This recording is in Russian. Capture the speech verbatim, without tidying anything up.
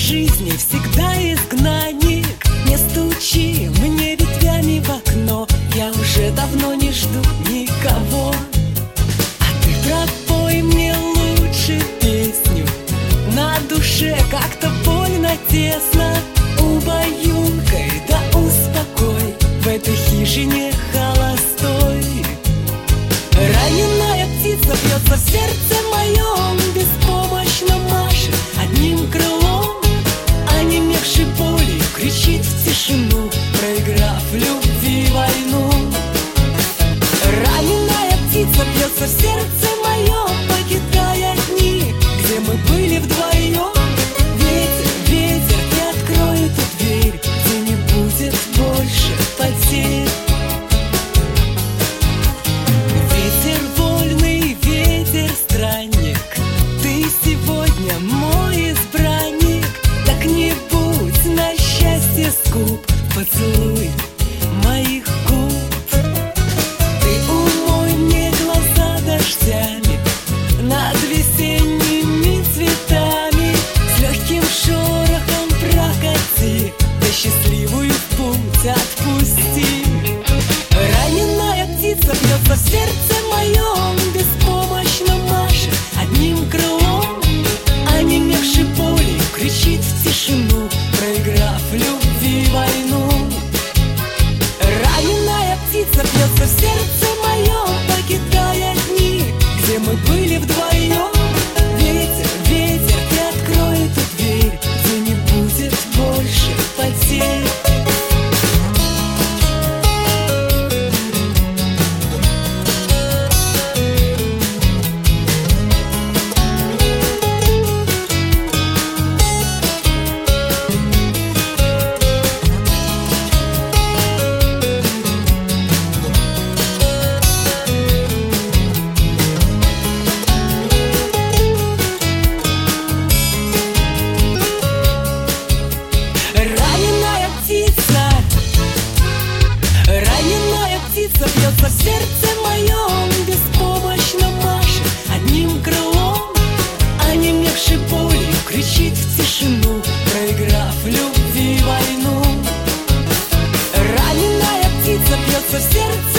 жизни всегда изгнанник. Не стучи мне ветвями в окно, я уже давно не жду никого. А ты пропой мне лучше песню, на душе как-то больно тесно. Убаюкай, да успокой в этой хижине холостой. Раненая птица бьется в сердце моем, беспомощно машет одним крылом, онемевший болью кричит в тишину, проиграв любви войну. Раненая птица бьется в сердце моем, покидая дни, где мы были вдвоем. Ветер, ветер, ты открой эту дверь, где не будет больше потерь. Ветер вольный, ветер странник, ты сегодня мой избранник. Так не будь на счастье скуп, поцелуй моих губ. Ты умой мне глаза дождями над весенними цветами, с легким шорохом прокати, да счастливую в путь отпусти. Раненая птица бьется в сердце моем, беспомощно машет одним крылом, онемевший болью кричит в тишину, проиграв любви войну. Раненая птица бьется в сердце моем, покидая дни, где мы были вдвоем. Ветер, ветер, ты открой эту дверь, где не будет больше потерь. Раненая птица, раненая птица бьется в сердце моем, беспомощно машет одним крылом, онемевший болью кричит в тишину, проиграв любви войну. Раненая птица бьется в сердце